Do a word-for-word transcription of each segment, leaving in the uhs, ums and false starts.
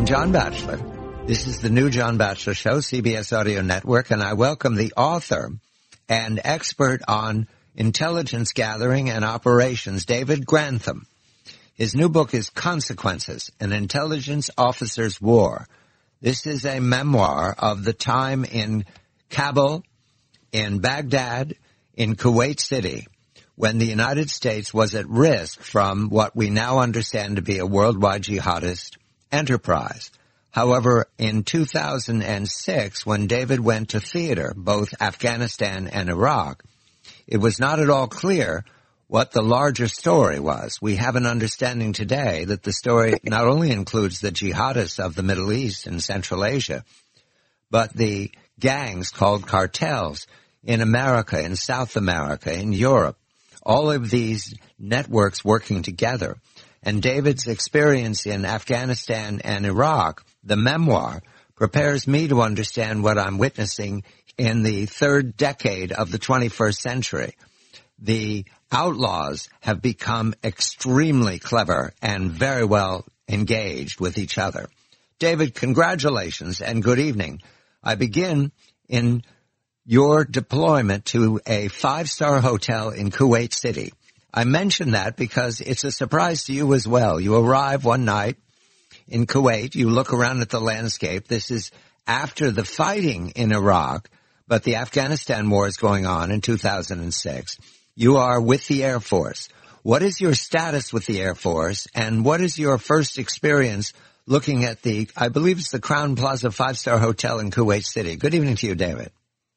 I'm John Batchelor. This is the new John Batchelor Show, C B S Audio Network, and I welcome the author and expert on intelligence gathering and operations, David Grantham. His new book is Consequences, An Intelligence Officer's War. This is a memoir of the time in Kabul, in Baghdad, in Kuwait City, when the United States was at risk from what we now understand to be a worldwide jihadist enterprise. However, in two thousand six, when David went to theater, both Afghanistan and Iraq, it was not at all clear what the larger story was. We have an understanding today that the story not only includes the jihadists of the Middle East and Central Asia, but the gangs called cartels in America, in South America, in Europe, all of these networks working together. And David's experience in Afghanistan and Iraq, the memoir, prepares me to understand what I'm witnessing in the third decade of the twenty-first century. The outlaws have become extremely clever and very well engaged with each other. David, congratulations and good evening. I begin in your deployment to a five-star hotel in Kuwait City. I mention that because it's a surprise to you as well. You arrive one night in Kuwait. You look around at the landscape. This is after the fighting in Iraq, but the Afghanistan war is going on in two thousand six. You are with the Air Force. What is your status with the Air Force, and what is your first experience looking at the, I believe it's the Crown Plaza five-star hotel in Kuwait City? Good evening to you, David.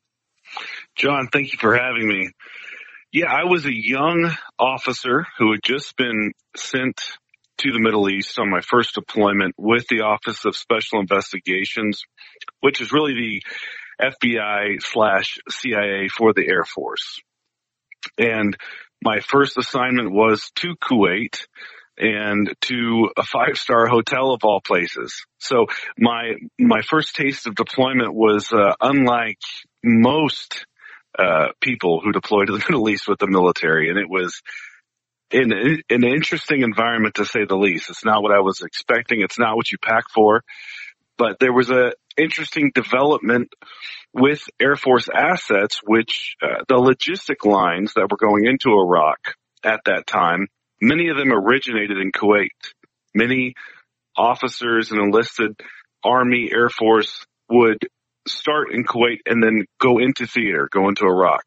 John, thank you for having me. Yeah, I was a young officer who had just been sent to the Middle East on my first deployment with the Office of Special Investigations, which is really the F B I slash C I A for the Air Force. And my first assignment was to Kuwait and to a five-star hotel of all places. So my my first taste of deployment was uh, unlike most uh people who deploy to the Middle East with the military, and it was in an interesting environment, to say the least. It's not what I was expecting. It's not what you pack for. But there was a interesting development with Air Force assets, which uh, the logistic lines that were going into Iraq at that time, many of them originated in Kuwait. Many officers and enlisted Army, Air Force would start in Kuwait and then go into theater, go into Iraq.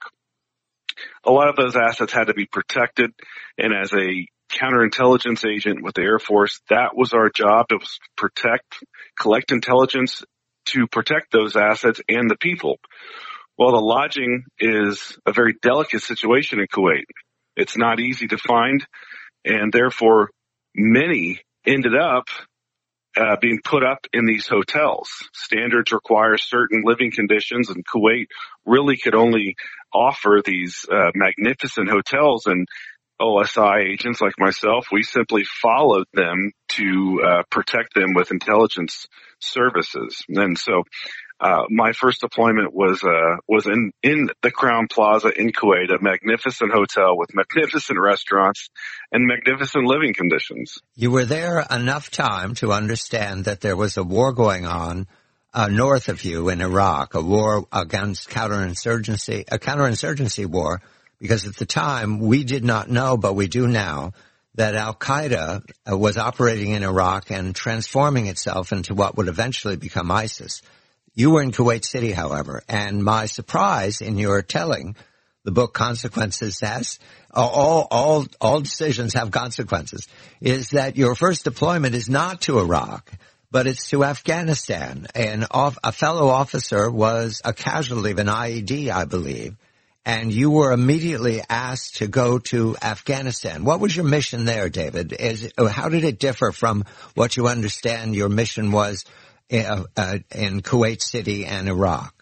A lot of those assets had to be protected, and as a counterintelligence agent with the Air Force, that was our job. It was protect, collect intelligence to protect those assets and the people. Well, the lodging is a very delicate situation in Kuwait. It's not easy to find, and therefore many ended up uh, being put up in these hotels. Standards require certain living conditions, and Kuwait really could only offer these uh, magnificent hotels, and O S I agents like myself, we simply followed them to uh, protect them with intelligence services. And so uh, my first deployment was uh, was in, in the Crown Plaza in Kuwait, a magnificent hotel with magnificent restaurants and magnificent living conditions. You were there enough time to understand that there was a war going on uh, north of you in Iraq, a war against counterinsurgency, a counterinsurgency war. Because at the time, we did not know, but we do now, that Al-Qaeda was operating in Iraq and transforming itself into what would eventually become ISIS. You were in Kuwait City, however, and my surprise in your telling the book Consequences has, all, all, all decisions have consequences, is that your first deployment is not to Iraq, but it's to Afghanistan. And a fellow officer was a casualty of an I E D, I believe. And you were immediately asked to go to Afghanistan. What was your mission there, David? Is, how did it differ from what you understand your mission was in, uh, in Kuwait City and Iraq?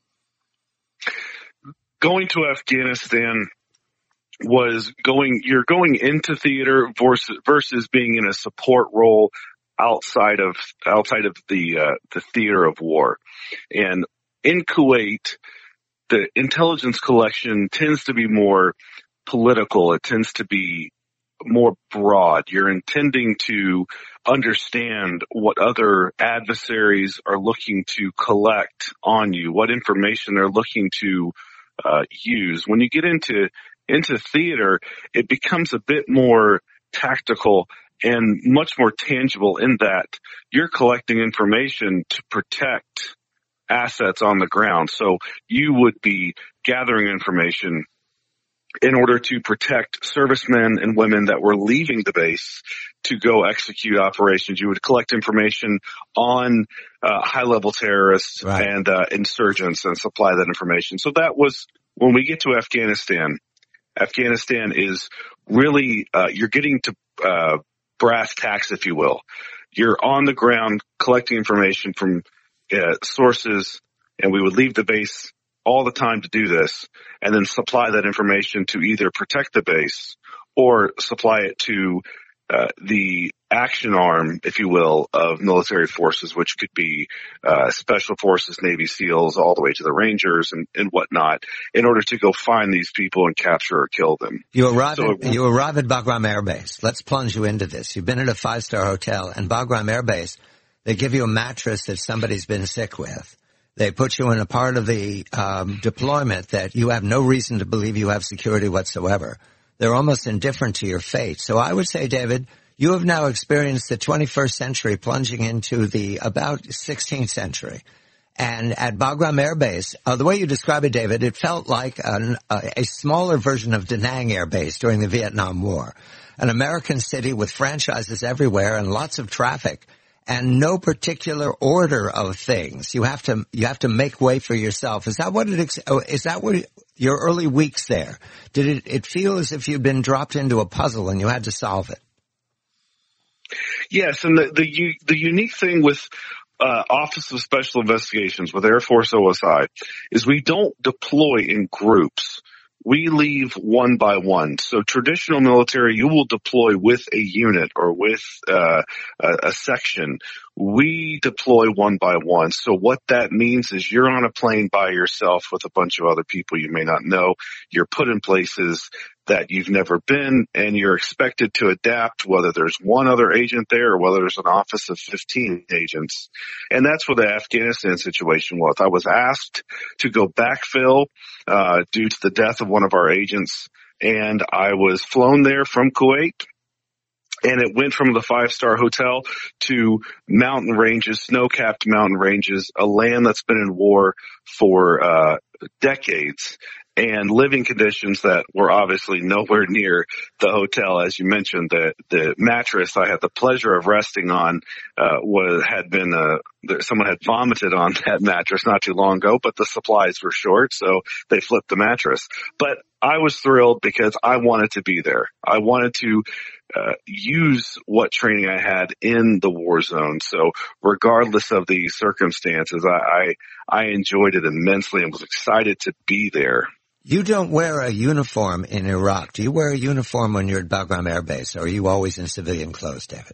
Going to Afghanistan was going, you're going into theater versus, versus being in a support role outside of, outside of the, uh, the theater of war. And in Kuwait, the intelligence collection tends to be more political. It tends to be more broad. You're intending to understand what other adversaries are looking to collect on you, what information they're looking to uh, use. When you get into into theater, it becomes a bit more tactical and much more tangible in that you're collecting information to protect assets on the ground. So you would be gathering information in order to protect servicemen and women that were leaving the base to go execute operations. You would collect information on uh, high-level terrorists right. and uh, insurgents and supply that information. So that was, when we get to Afghanistan, Afghanistan is really, uh, you're getting to uh, brass tacks, if you will. You're on the ground collecting information from uh, sources, and we would leave the base all the time to do this, and then supply that information to either protect the base or supply it to uh, the action arm, if you will, of military forces, which could be uh, special forces, Navy SEALs, all the way to the Rangers and, and whatnot, in order to go find these people and capture or kill them. You arrive, so, at, you arrive at Bagram Air Base. Let's plunge you into this. You've been at a five-star hotel, and Bagram Air Base, they give you a mattress that somebody's been sick with. They put you in a part of the um, deployment that you have no reason to believe you have security whatsoever. They're almost indifferent to your fate. So I would say, David, you have now experienced the twenty-first century plunging into the about sixteenth century. And at Bagram Air Base, uh, the way you describe it, David, it felt like an, uh, a smaller version of Da Nang Air Base during the Vietnam War. An American city with franchises everywhere and lots of traffic. And no particular order of things. You have to, you have to make way for yourself. Is that what it, is that what it, your early weeks there? Did it, it feel as if you'd been dropped into a puzzle and you had to solve it? Yes. And the, the, the unique thing with, uh, Office of Special Investigations with Air Force O S I is we don't deploy in groups. We leave one by one. So traditional military, you will deploy with a unit or with uh, a, a section. We deploy one by one. So what that means is you're on a plane by yourself with a bunch of other people you may not know. You're put in places that you've never been, and you're expected to adapt, whether there's one other agent there or whether there's an office of fifteen agents. And that's what the Afghanistan situation was. I was asked to go backfill uh due to the death of one of our agents, and I was flown there from Kuwait. And it went from the five-star hotel to mountain ranges, snow-capped mountain ranges, a land that's been in war for uh decades, and living conditions that were obviously nowhere near the hotel. As you mentioned, the the mattress I had the pleasure of resting on uh was had been uh someone had vomited on that mattress not too long ago, but the supplies were short, so they flipped the mattress. But I was thrilled because I wanted to be there. I wanted to uh use what training I had in the war zone. So regardless of the circumstances, I I, I enjoyed it immensely and was excited to be there. You don't wear a uniform in Iraq. Do you wear a uniform when you're at Bagram Air Base, or are you always in civilian clothes, David?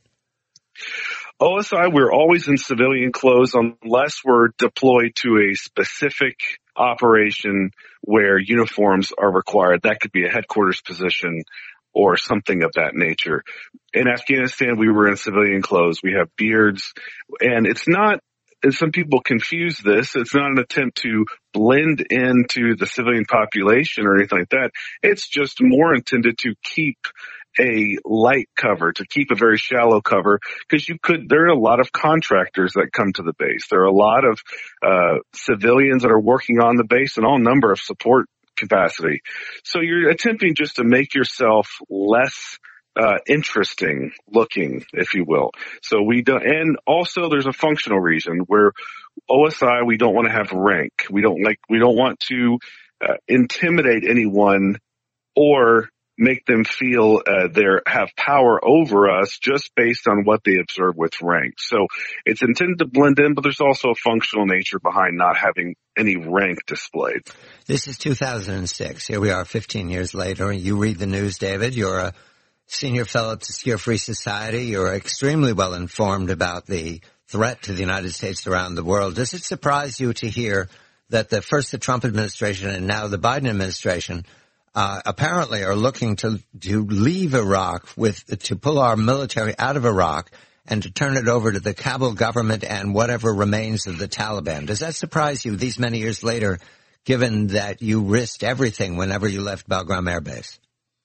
O S I, we're always in civilian clothes unless we're deployed to a specific operation where uniforms are required. That could be a headquarters position or something of that nature. In Afghanistan, we were in civilian clothes. We have beards, and it's not, and some people confuse this, it's not an attempt to blend into the civilian population or anything like that. It's just more intended to keep a light cover, to keep a very shallow cover, because you could, there are a lot of contractors that come to the base. There are a lot of uh civilians that are working on the base and all number of support capacity. So you're attempting just to make yourself less uh interesting looking, if you will. So we don't, and also there's a functional reason where O S I, we don't want to have rank. We don't like, we don't want to uh, intimidate anyone or make them feel uh, they have power over us just based on what they observe with rank. So it's intended to blend in, but there's also a functional nature behind not having any rank displayed. This is two thousand six. Here we are fifteen years later. You read the news, David. You're a senior fellow at the Secure Free Society. You're extremely well informed about the threat to the United States around the world. Does it surprise you to hear that the first the Trump administration and now the Biden administration uh, apparently are looking to to leave Iraq with to pull our military out of Iraq and to turn it over to the Kabul government and whatever remains of the Taliban. Does that surprise you these many years later, given that you risked everything whenever you left Bagram Air Base?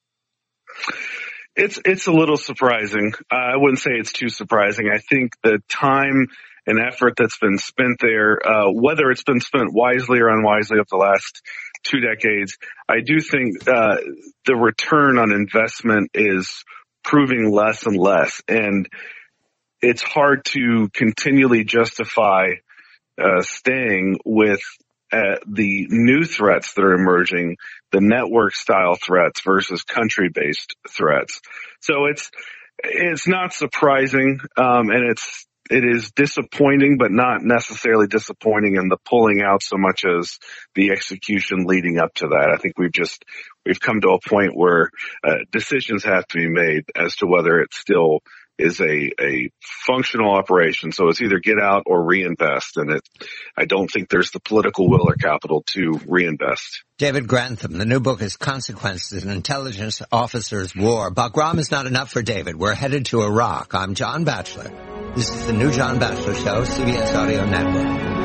It's it's a little surprising. Uh, I wouldn't say it's too surprising. I think the time and effort that's been spent there, uh, whether it's been spent wisely or unwisely over the last two decades, I do think uh, the return on investment is proving less and less. And it's hard to continually justify uh, staying with uh, the new threats that are emerging, the network-style threats versus country-based threats. So it's it's not surprising, um, and it's it is disappointing, but not necessarily disappointing in the pulling out so much as the execution leading up to that. I think we've just we've come to a point where uh, decisions have to be made as to whether it still is a, a functional operation. So it's either get out or reinvest. And it, I don't think there's the political will or capital to reinvest. David Grantham, the new book is Consequences, an Intelligence Officer's War. Bagram is not enough for David. We're headed to Iraq. I'm John Batchelor. This is the new John Batchelor Show, C B S Audio Network.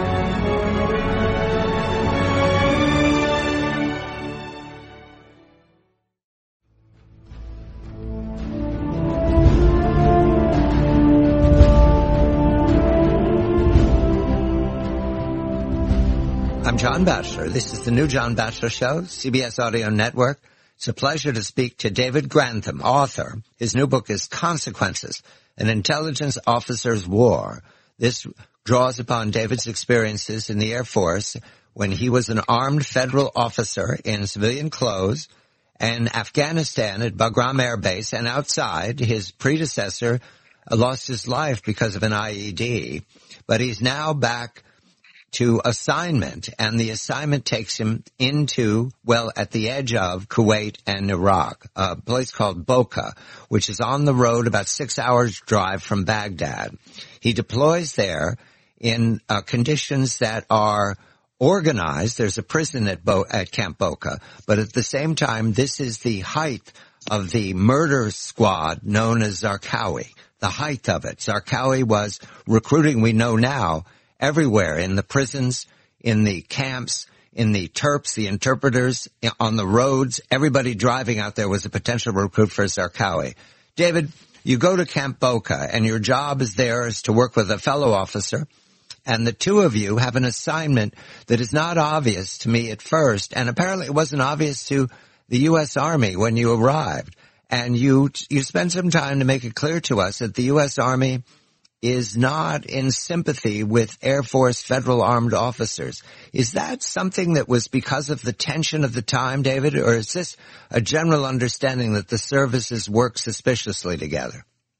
I'm John Batchelor. This is the new John Batchelor Show, C B S Audio Network. It's a pleasure to speak to David Grantham, author. His new book is Consequences, an Intelligence Officer's War. This draws upon David's experiences in the Air Force when he was an armed federal officer in civilian clothes in Afghanistan at Bagram Air Base, and outside, his predecessor lost his life because of an I E D. But he's now back to assignment, and the assignment takes him into, well, at the edge of Kuwait and Iraq, a place called Boca, which is on the road about six hours drive from Baghdad. He deploys there in uh, conditions that are organized. There's a prison at, Bo- at Camp Boca, but at the same time, this is the height of the murder squad known as Zarqawi, the height of it. Zarqawi was recruiting, we know now, everywhere, in the prisons, in the camps, in the Terps, the interpreters, on the roads. Everybody driving out there was a potential recruit for Zarqawi. David, you go to Camp Boca, and your job is there is to work with a fellow officer, and the two of you have an assignment that is not obvious to me at first, and apparently it wasn't obvious to the U S Army when you arrived. And you you spend some time to make it clear to us that the U S Army is not in sympathy with Air Force federal armed officers. Is that something that was because of the tension of the time, David, or is this a general understanding that the services work suspiciously together?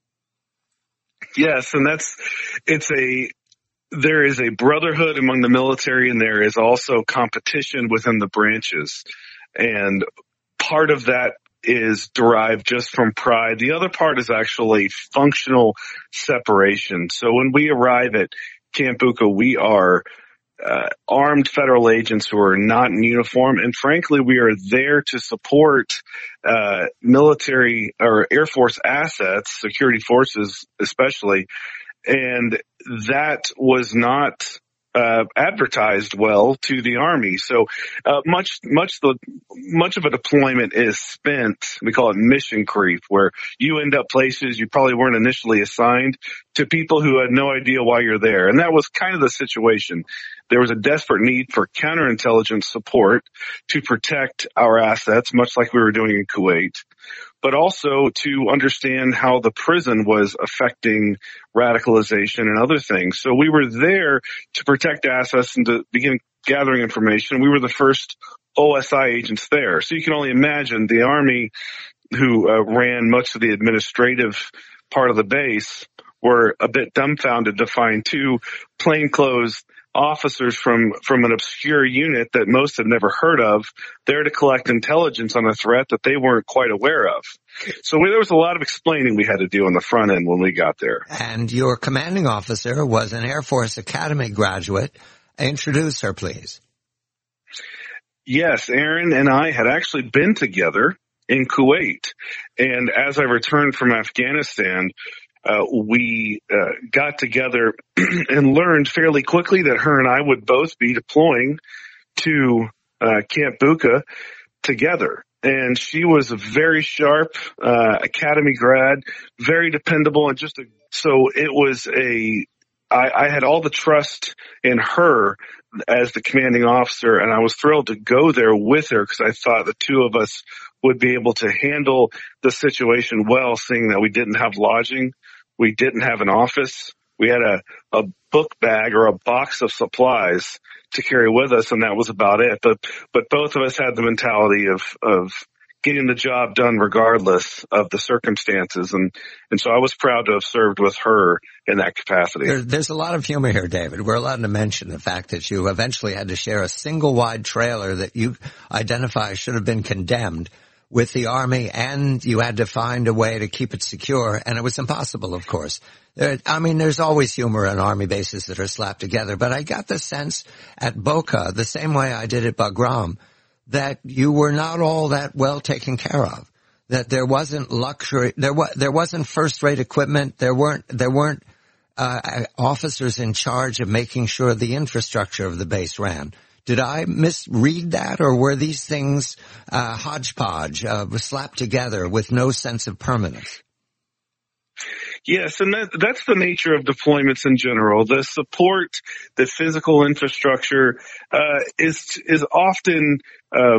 Yes, and that's, it's a, there is a brotherhood among the military, and there is also competition within the branches. And part of that is derived just from pride. The other part is actually functional separation. So when we arrive at Camp Boca, we are uh, armed federal agents who are not in uniform, and frankly, we are there to support uh, military or Air Force assets, security forces especially, and that was not Uh, advertised well to the Army. So uh, much, much the much of a deployment is spent. We call it mission creep, where you end up places you probably weren't initially assigned to people who had no idea why you're there. And that was kind of the situation. There was a desperate need for counterintelligence support to protect our assets, much like we were doing in Kuwait, but also to understand how the prison was affecting radicalization and other things. So we were there to protect assets and to begin gathering information. We were the first O S I agents there. So you can only imagine the Army, who uh, ran much of the administrative part of the base, were a bit dumbfounded to find two plainclothes officers from, from an obscure unit that most had never heard of, there to collect intelligence on a threat that they weren't quite aware of. So we, there was a lot of explaining we had to do on the front end when we got there. And your commanding officer was an Air Force Academy graduate. Introduce her, please. Yes, Aaron and I had actually been together in Kuwait. And as I returned from Afghanistan, uh, we uh, got together and learned fairly quickly that her and I would both be deploying to uh, Camp Bucca together. And she was a very sharp uh, academy grad, very dependable, and just a, so it was a I, I had all the trust in her as the commanding officer, and I was thrilled to go there with her because I thought the two of us would be able to handle the situation well, seeing that we didn't have lodging, we didn't have an office, we had a, a book bag or a box of supplies to carry with us, and that was about it. But but both of us had the mentality of of getting the job done regardless of the circumstances. And, and so I was proud to have served with her in that capacity. There, there's a lot of humor here, David. We're allowed to mention the fact that you eventually had to share a single wide trailer that you identify should have been condemned with the Army, and you had to find a way to keep it secure, and it was impossible, of course. There, I mean, there's always humor on Army bases that are slapped together, but I got the sense at Boca, the same way I did at Bagram, that you were not all that well taken care of, that there wasn't luxury, there was, there wasn't first-rate equipment, there weren't, there weren't, uh, officers in charge of making sure the infrastructure of the base ran. Did I misread that, or were these things, uh, hodgepodge, uh, slapped together with no sense of permanence? Yes, and that, that's the nature of deployments in general. The support, the physical infrastructure, uh, is, is often, uh,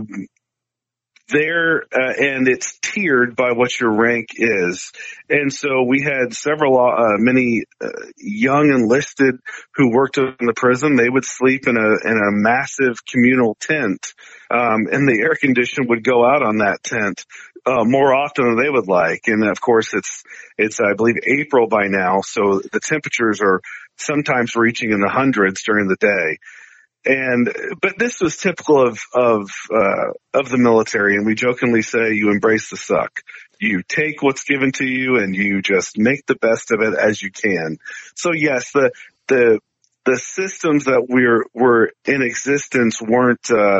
there, uh, and it's tiered by what your rank is. And so we had several, uh, many, uh, young enlisted who worked in the prison. They would sleep in a, in a massive communal tent. Um, and the air condition would go out on that tent, uh, more often than they would like. And of course it's, it's, I believe April by now. So the temperatures are sometimes reaching in the hundreds during the day. And, but this was typical of, of, uh, of the military. And we jokingly say you embrace the suck. You take what's given to you and you just make the best of it as you can. So yes, the, the, the systems that we're, were in existence weren't, uh,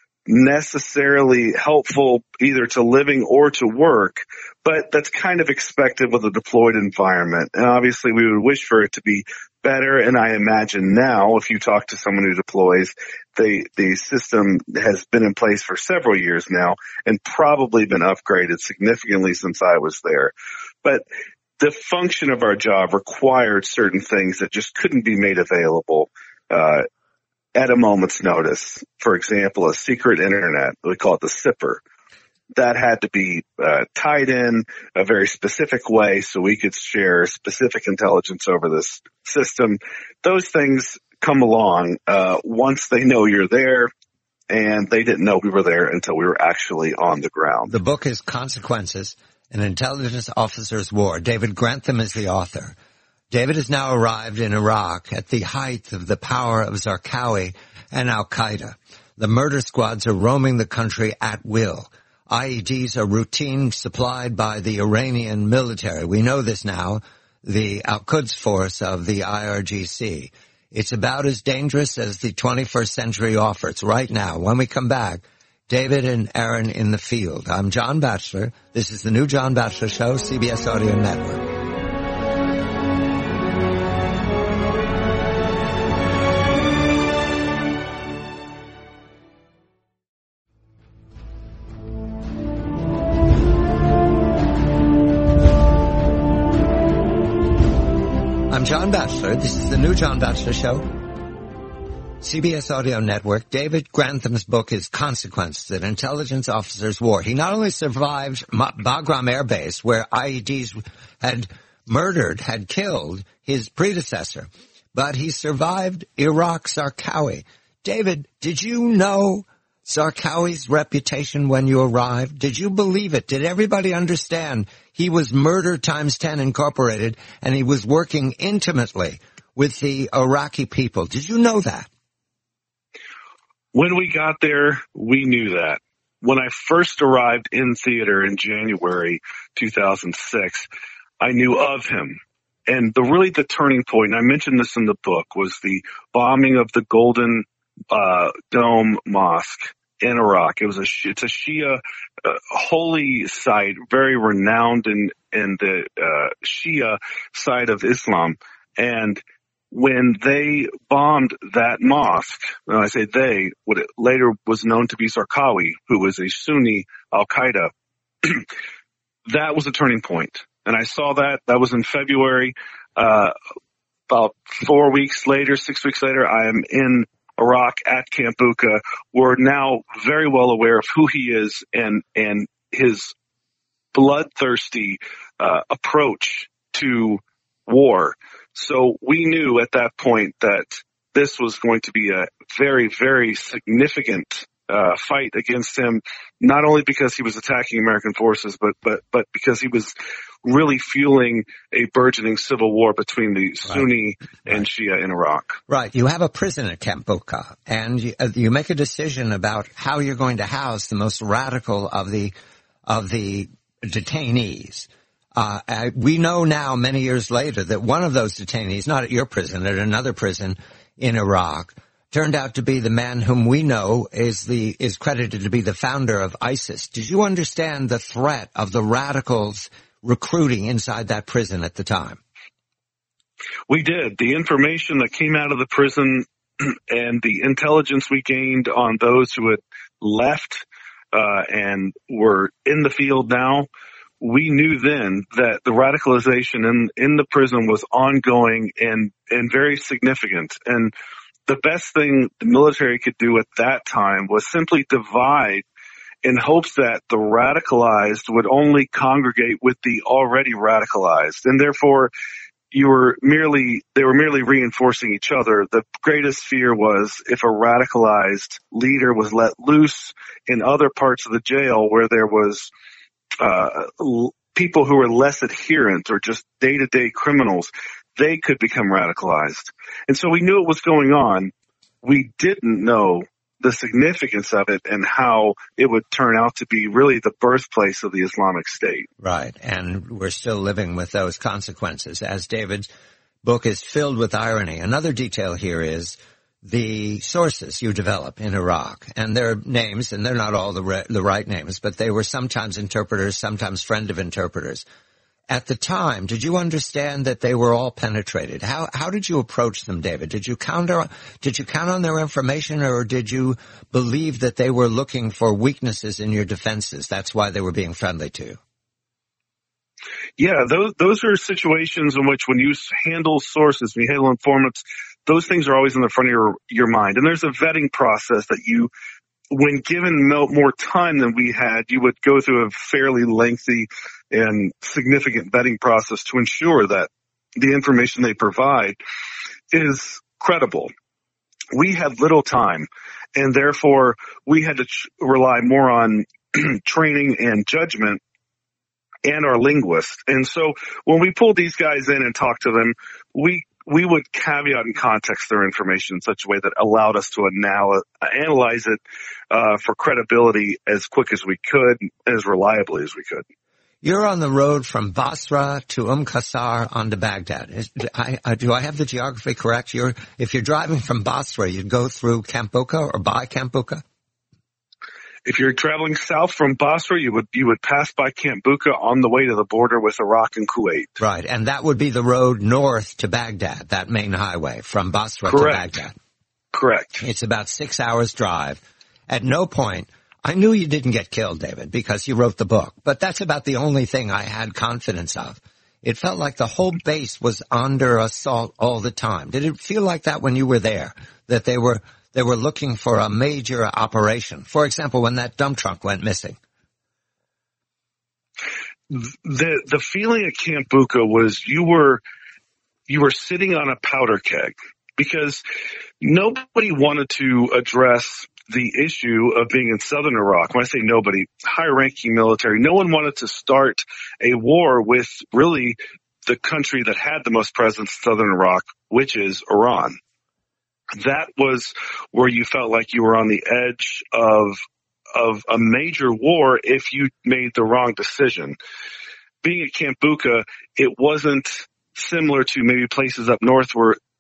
necessarily helpful either to living or to work, but that's kind of expected with a deployed environment. And obviously we would wish for it to be better. And I imagine now, if you talk to someone who deploys, the, the system has been in place for several years now and probably been upgraded significantly since I was there. But the function of our job required certain things that just couldn't be made available, uh, at a moment's notice. For example, a secret internet, we call it the S I P R, that had to be uh, tied in a very specific way so we could share specific intelligence over this system. Those things come along uh, once they know you're there, and they didn't know we were there until we were actually on the ground. The book is Consequences, an Intelligence Officer's War. David Grantham is the author. David has now arrived in Iraq at the height of the power of Zarqawi and Al-Qaeda. The murder squads are roaming the country at will. I E Ds are routine supplied by the Iranian military. We know this now, the Al-Quds force of the I R G C. It's about as dangerous as the twenty-first century offers right now. When we come back, David and Aaron in the field. I'm John Batchelor. This is the new John Batchelor Show, C B S Audio Network. I'm John Batchelor. This is the new John Batchelor Show. C B S Audio Network. David Grantham's book is Consequences, an Intelligence Officer's War. He not only survived Bagram Air Base, where I E Ds had murdered, had killed his predecessor, but he survived Iraq Zarqawi. David, did you know Zarqawi's reputation when you arrived? Did you believe it? Did everybody understand he was Murder Times ten Incorporated and he was working intimately with the Iraqi people? Did you know that? When we got there, we knew that. When I first arrived in theater in January two thousand six, I knew of him. And the really the turning point, and I mentioned this in the book, was the bombing of the Golden uh, Dome Mosque in Iraq. It was a, it's a Shia uh, holy site, very renowned in, in the uh, Shia side of Islam. And when they bombed that mosque, and I say they, what it later was known to be Zarqawi, who was a Sunni Al-Qaeda, that was a turning point. And I saw that. That was in February. Uh, about four weeks later, six weeks later, I am in Iraq at Camp Bucca. We're now very well aware of who he is and, and his bloodthirsty, uh, approach to war. So we knew at that point that this was going to be a very, very significant uh, fight against him, not only because he was attacking American forces, but, but, but because he was really fueling a burgeoning civil war between the Sunni right. and right. Shia in Iraq. Right. You have a prison at Camp Bucca, and you, uh, you make a decision about how you're going to house the most radical of the, of the detainees. Uh, I, we know now, many years later, that one of those detainees, not at your prison, at another prison in Iraq, turned out to be the man whom we know is the, is credited to be the founder of ISIS. Did you understand the threat of the radicals recruiting inside that prison at the time? We did. The information that came out of the prison and the intelligence we gained on those who had left, uh, and were in the field now, we knew then that the radicalization in, in the prison was ongoing and, and very significant. And the best thing the military could do at that time was simply divide in hopes that the radicalized would only congregate with the already radicalized. And therefore, you were merely, they were merely reinforcing each other. The greatest fear was if a radicalized leader was let loose in other parts of the jail where there was Uh, people who were less adherent or just day-to-day criminals, they could become radicalized. And so we knew it was going on. We didn't know the significance of it and how it would turn out to be really the birthplace of the Islamic State. Right. And we're still living with those consequences. As David's book is filled with irony, another detail here is the sources you develop in Iraq, and their names, and they're not all the re- the right names, but they were sometimes interpreters, sometimes friend of interpreters. At the time, did you understand that they were all penetrated? How how did you approach them, David? Did you counter did you count on their information, or did you believe that they were looking for weaknesses in your defenses? That's why they were being friendly to you. Yeah, those those are situations in which when you handle sources, when you handle informants, those things are always in the front of your, your mind. And there's a vetting process that you, when given more time than we had, you would go through a fairly lengthy and significant vetting process to ensure that the information they provide is credible. We had little time, and therefore we had to ch- rely more on training and judgment and our linguists. And so when we pulled these guys in and talked to them, we we would caveat and context their information in such a way that allowed us to anal- analyze it uh, for credibility as quick as we could, as reliably as we could. You're on the road from Basra to Umm Qasr onto Baghdad. Is, I, I, do I have the geography correct? You're, if you're driving from Basra, you'd go through Camp Bucca or by Camp Bucca? If you're traveling south from Basra, you would you would pass by Camp Bucca on the way to the border with Iraq and Kuwait. Right, and that would be the road north to Baghdad, that main highway from Basra Correct. to Baghdad. Correct. It's about six hours drive. At no point, I knew you didn't get killed, David, because you wrote the book, but that's about the only thing I had confidence of. It felt like the whole base was under assault all the time. Did it feel like that when you were there, that they were They were looking for a major operation? For example, when that dump truck went missing. The the feeling at Camp Bucca was you were you were sitting on a powder keg, because nobody wanted to address the issue of being in southern Iraq. When I say nobody, high-ranking military, no one wanted to start a war with really the country that had the most presence in southern Iraq, which is Iran. That was where you felt like you were on the edge of of a major war if you made the wrong decision. Being at Camp Bucca, it wasn't similar to maybe places up north where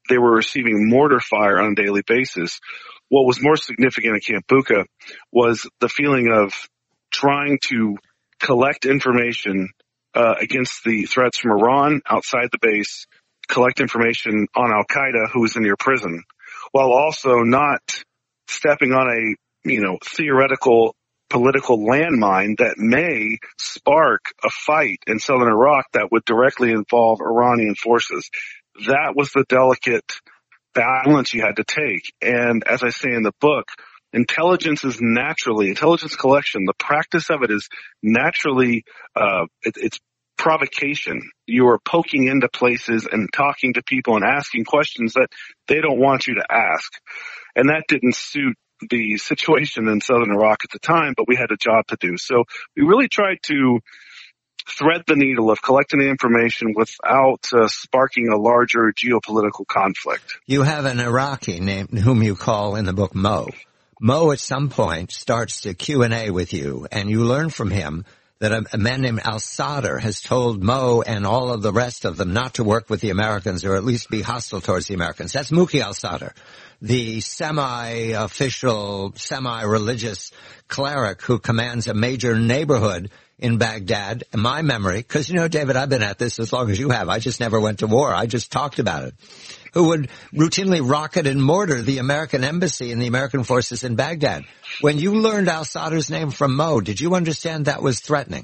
they were receiving mortar fire on a daily basis. What was more significant at Camp Bucca was the feeling of trying to collect information uh, against the threats from Iran outside the base, collect information on Al-Qaeda, who was in your prison, while also not stepping on a, you know, theoretical political landmine that may spark a fight in southern Iraq that would directly involve Iranian forces. That was the delicate balance you had to take. And as I say in the book, intelligence is naturally, intelligence collection, the practice of it is naturally, uh, it, it's provocation. You are poking into places and talking to people and asking questions that they don't want you to ask. And that didn't suit the situation in southern Iraq at the time, but we had a job to do. So we really tried to thread the needle of collecting the information without uh, sparking a larger geopolitical conflict. You have an Iraqi named whom you call in the book Mo. Mo at some point starts to Q and A with you, and you learn from him that a, a man named al-Sadr has told Mo and all of the rest of them not to work with the Americans or at least be hostile towards the Americans. That's Muki al-Sadr, the semi-official, semi-religious cleric who commands a major neighborhood in Baghdad. In my memory, because, you know, David, I've been at this as long as you have. I just never went to war. I just talked about it. Who would routinely rocket and mortar the American embassy and the American forces in Baghdad. When you learned al-Sadr's name from Mo, did you understand that was threatening?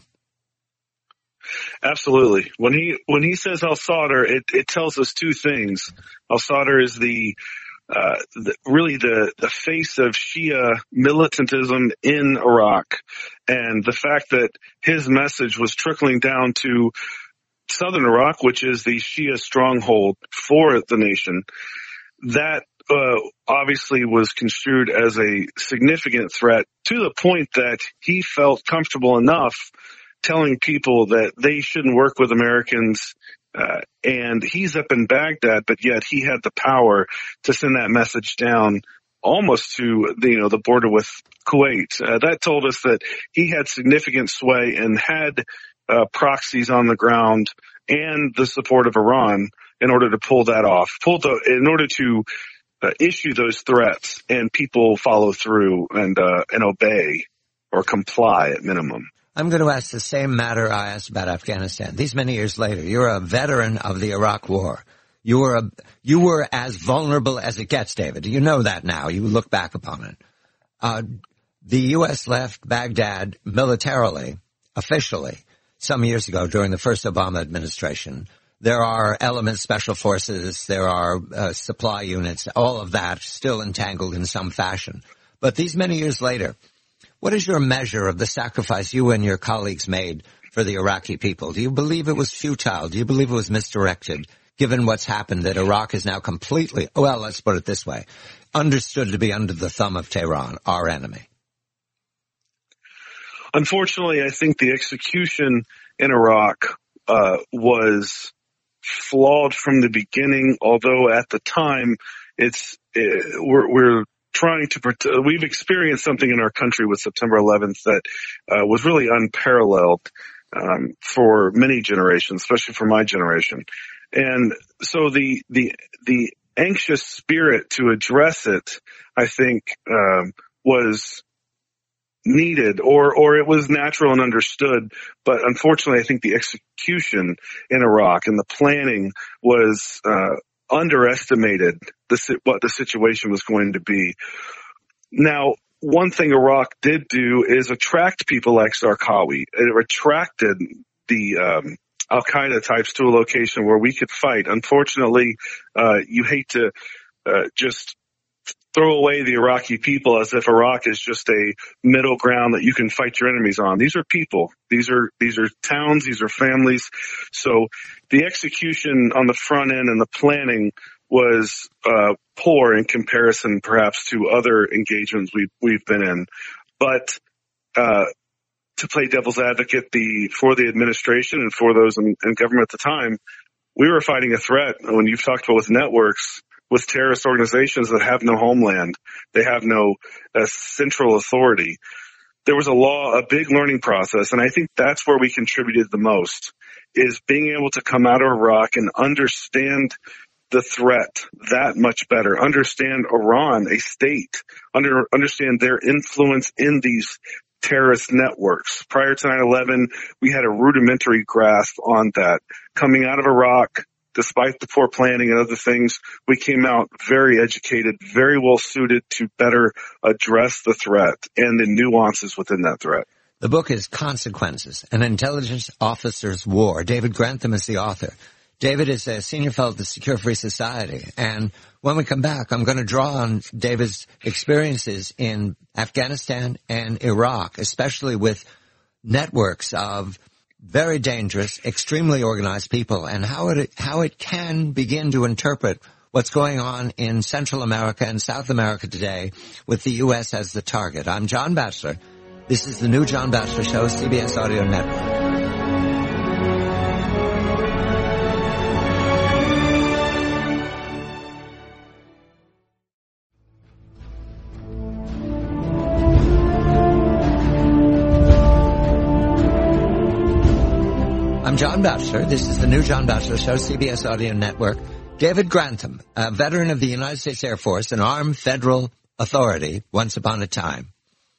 Absolutely. When he when he says al-Sadr, it, it tells us two things. Al-Sadr is the, uh, the really the, the face of Shia militantism in Iraq, and the fact that his message was trickling down to southern Iraq, which is the Shia stronghold for the nation, that uh, obviously was construed as a significant threat to the point that he felt comfortable enough telling people that they shouldn't work with Americans. Uh, and he's up in Baghdad, but yet he had the power to send that message down almost to the, you know, the border with Kuwait. Uh, that told us that he had significant sway and had Uh, proxies on the ground and the support of Iran in order to pull that off, pull the, in order to uh, issue those threats and people follow through and, uh, and obey or comply at minimum. I'm going to ask the same matter I asked about Afghanistan. These many years later, you're a veteran of the Iraq War. You were a, you were as vulnerable as it gets, David. You know that now. You look back upon it. Uh, the U S left Baghdad militarily, officially, some years ago during the first Obama administration. There are elements, special forces, there are uh, supply units, all of that still entangled in some fashion. But these many years later, what is your measure of the sacrifice you and your colleagues made for the Iraqi people? Do you believe it was futile? Do you believe it was misdirected, given what's happened, that Iraq is now completely, well, let's put it this way, understood to be under the thumb of Tehran, our enemy? Unfortunately, I think the execution in Iraq uh, was flawed from the beginning, although at the time it's uh, we're, we're trying to – we've experienced something in our country with September eleventh that uh, was really unparalleled um, for many generations, especially for my generation. And so the the the anxious spirit to address it, I think, um, was – needed, or or it was natural and understood, but unfortunately I think the execution in Iraq and the planning was uh, underestimated the, what the situation was going to be. Now, one thing Iraq did do is attract people like Zarqawi. It attracted the um, Al-Qaeda types to a location where we could fight. Unfortunately, uh, you hate to uh, just throw away the Iraqi people as if Iraq is just a middle ground that you can fight your enemies on. These are people. These are, these are towns. These are families. So the execution on the front end and the planning was, uh, poor in comparison perhaps to other engagements we've, we've been in. But, uh, to play devil's advocate, the, for the administration and for those in, in government at the time, we were fighting a threat. When you've talked about with networks, with terrorist organizations that have no homeland. They have no uh, central authority. There was a law, a big learning process, and I think that's where we contributed the most, is being able to come out of Iraq and understand the threat that much better, understand Iran, a state, under, understand their influence in these terrorist networks. Prior to nine eleven, we had a rudimentary grasp on that. Coming out of Iraq, despite the poor planning and other things, we came out very educated, very well suited to better address the threat and the nuances within that threat. The book is Consequences, An Intelligence Officer's War. David Grantham is the author. David is a senior fellow at the Secure Free Society. And when we come back, I'm going to draw on David's experiences in Afghanistan and Iraq, especially with networks of very dangerous, extremely organized people, and how it how it can begin to interpret what's going on in Central America and South America today with the U S as the target. I'm John Batchelor. This is the new John Batchelor Show, C B S Audio Network. I'm John Batchelor. This is the new John Batchelor Show, C B S Audio Network. David Grantham, a veteran of the United States Air Force, an armed federal authority once upon a time.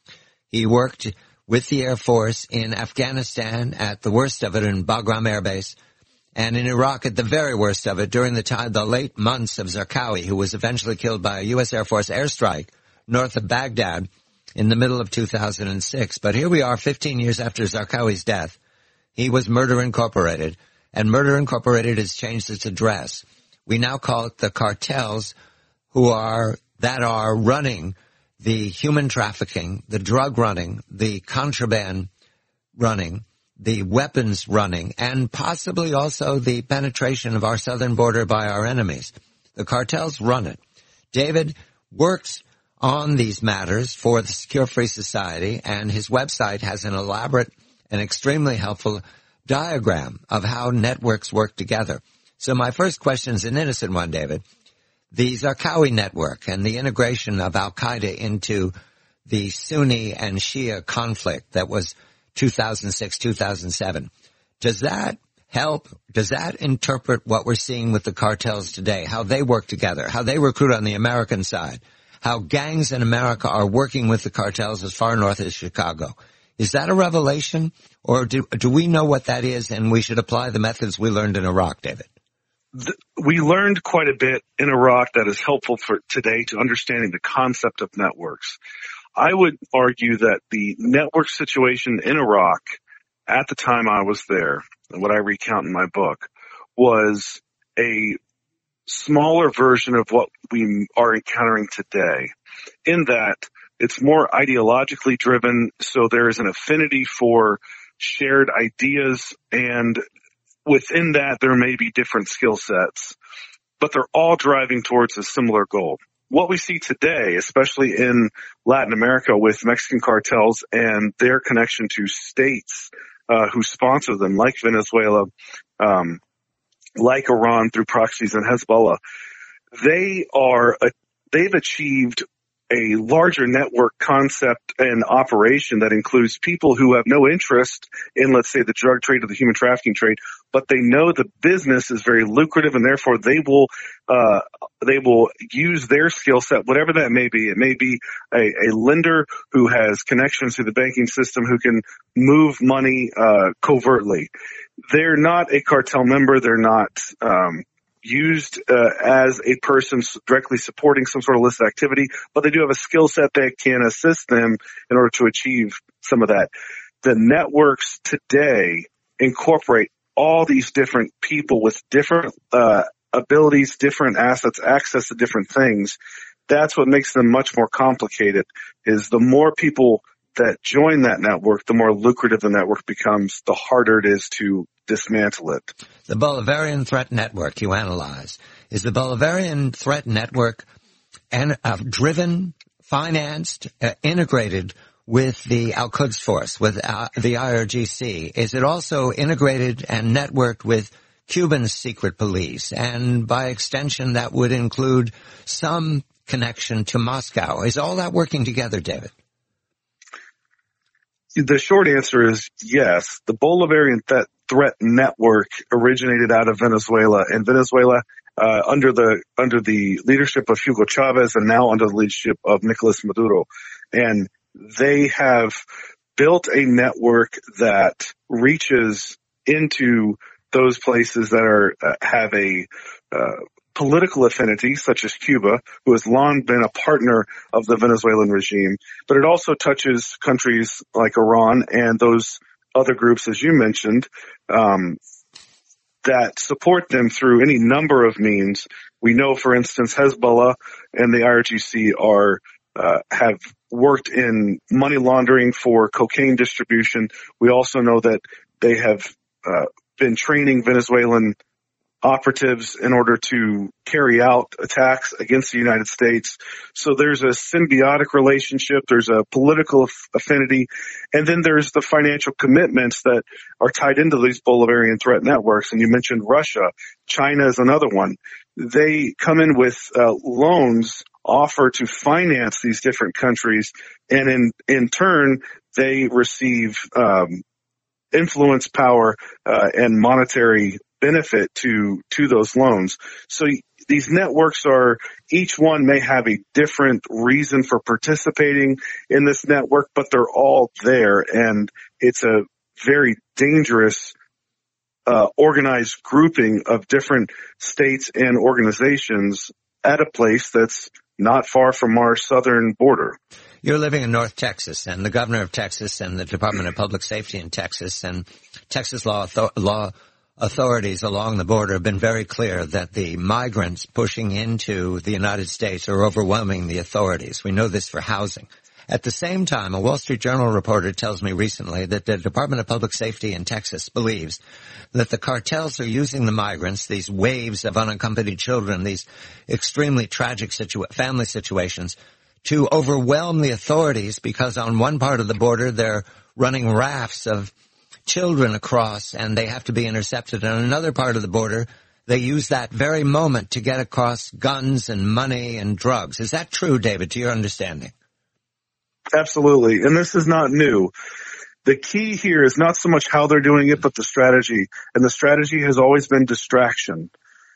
He worked with the Air Force in Afghanistan at the worst of it in Bagram Air Base, and in Iraq at the very worst of it during the time, the late months of Zarqawi, who was eventually killed by a U S Air Force airstrike north of Baghdad in the middle of two thousand six. But here we are fifteen years after Zarqawi's death. He was Murder Incorporated, and Murder Incorporated has changed its address. We now call it the cartels who are, that are running the human trafficking, the drug running, the contraband running, the weapons running, and possibly also the penetration of our southern border by our enemies. The cartels run it. David works on these matters for the Secure Free Society, and his website has an elaborate an extremely helpful diagram of how networks work together. So my first question is an innocent one, David. The Zarqawi network and the integration of Al-Qaeda into the Sunni and Shia conflict that was two thousand six, two thousand seven. Does that help? Does that interpret what we're seeing with the cartels today, how they work together, how they recruit on the American side, how gangs in America are working with the cartels as far north as Chicago? Is that a revelation, or do, do we know what that is and we should apply the methods we learned in Iraq, David? The, we learned quite a bit in Iraq that is helpful for today to understanding the concept of networks. I would argue that the network situation in Iraq at the time I was there, and what I recount in my book, was a smaller version of what we are encountering today, in that it's more ideologically driven, so there is an affinity for shared ideas, and within that there may be different skill sets, but they're all driving towards a similar goal. What we see today, especially in Latin America with Mexican cartels and their connection to states uh, who sponsor them, like Venezuela, um, like Iran through proxies and Hezbollah, they are uh, they've achieved a larger network concept and operation that includes people who have no interest in, let's say, the drug trade or the human trafficking trade, but they know the business is very lucrative, and therefore they will uh they will use their skill set, whatever that may be. It may be a, a lender who has connections to the banking system who can move money uh covertly. They're not a cartel member. They're not um used uh, as a person directly supporting some sort of illicit activity, but they do have a skill set that can assist them in order to achieve some of that. The networks today incorporate all these different people with different uh, abilities, different assets, access to different things. That's what makes them much more complicated, is the more people that join that network, the more lucrative the network becomes, the harder it is to dismantle it. The Bolivarian Threat Network you analyze. Is the Bolivarian Threat Network and, uh, driven, financed, uh, integrated with the Al-Quds Force, with uh, the I R G C? Is it also integrated and networked with Cuban secret police? And by extension, that would include some connection to Moscow. Is all that working together, David? The short answer is yes. The Bolivarian th- Threat Network originated out of Venezuela, and Venezuela uh, under the under the leadership of Hugo Chavez and now under the leadership of Nicolas Maduro. And they have built a network that reaches into those places that are uh, have a uh, political affinity, such as Cuba, who has long been a partner of the Venezuelan regime. But it also touches countries like Iran and those other groups, as you mentioned, um, that support them through any number of means. We know, for instance, Hezbollah and the I R G C are uh, have worked in money laundering for cocaine distribution. We also know that they have uh, been training Venezuelan operatives in order to carry out attacks against the United States. So there's a symbiotic relationship, there's a political affinity, and then there's the financial commitments that are tied into these Bolivarian threat networks. And you mentioned Russia. China is another one. They come in with uh, loans offer to finance these different countries, and in, in turn, they receive um, influence, power, uh, and monetary benefit to to those loans. So these networks are, each one may have a different reason for participating in this network, but they're all there, and it's a very dangerous uh, organized grouping of different states and organizations at a place that's not far from our southern border. You're living in North Texas, and the governor of Texas and the Department of Public Safety in Texas and Texas law law authorities along the border have been very clear that the migrants pushing into the United States are overwhelming the authorities. We know this for housing. At the same time, a Wall Street Journal reporter tells me recently that the Department of Public Safety in Texas believes that the cartels are using the migrants, these waves of unaccompanied children, these extremely tragic situa- family situations, to overwhelm the authorities because on one part of the border they're running rafts of children across and they have to be intercepted. On another part of the border, they use that very moment to get across guns and money and drugs. Is that true, David, to your understanding? Absolutely. And this is not new. The key here is not so much how they're doing it, but the strategy. And the strategy has always been distraction.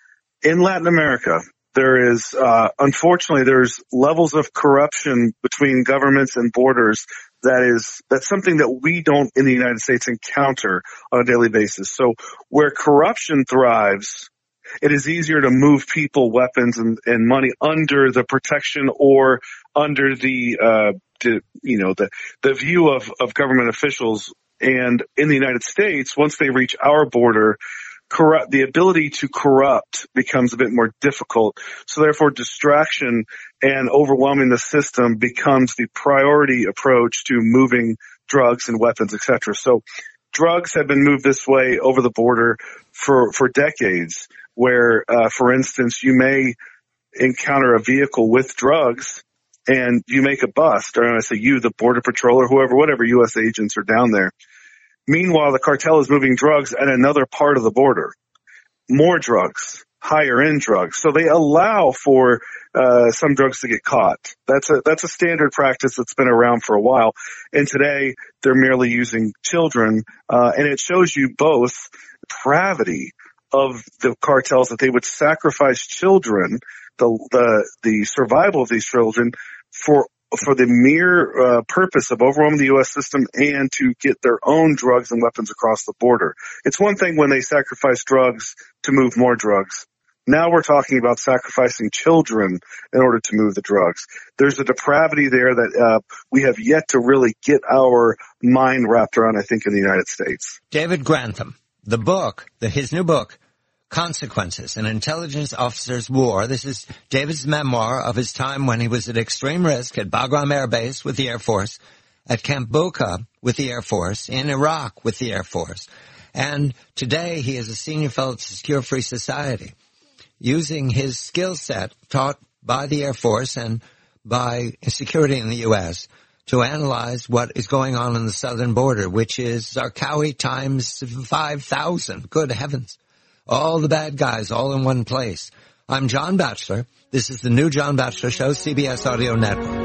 In Latin America, there is, uh, unfortunately, there's levels of corruption between governments and borders that is, that's something that we don't in the United States encounter on a daily basis. So where corruption thrives, it is easier to move people, weapons, and, and money under the protection or under the, uh, to, you know, the, the view of, of government officials. And in the United States, once they reach our border, corrupt, the ability to corrupt becomes a bit more difficult. So therefore distraction and overwhelming the system becomes the priority approach to moving drugs and weapons, et cetera. So drugs have been moved this way over the border for, for decades, where, uh, for instance, you may encounter a vehicle with drugs and you make a bust, or I say you, the Border Patrol or whoever, whatever U S agents are down there. Meanwhile, the cartel is moving drugs at another part of the border. More drugs, higher end drugs. So they allow for uh some drugs to get caught. That's a that's a standard practice that's been around for a while. And today they're merely using children, uh and it shows you both depravity of the cartels, that they would sacrifice children, the the the survival of these children for for the mere uh, purpose of overwhelming the U S system and to get their own drugs and weapons across the border. It's one thing when they sacrifice drugs to move more drugs. Now we're talking about sacrificing children in order to move the drugs. There's a depravity there that uh, we have yet to really get our mind wrapped around, I think, in the United States. David Grantham, the book, the, his new book, Consequences, An Intelligence Officer's War. This is David's memoir of his time when he was at extreme risk at Bagram Air Base with the Air Force, at Camp Boka with the Air Force, in Iraq with the Air Force. And today he is a senior fellow at Secure Free Society, using his skill set taught by the Air Force and by security in the U S to analyze what is going on in the southern border, which is Zarqawi times five thousand. Good heavens. All the bad guys all in one place. I'm John Batchelor. This is the new John Batchelor Show, C B S Audio Network.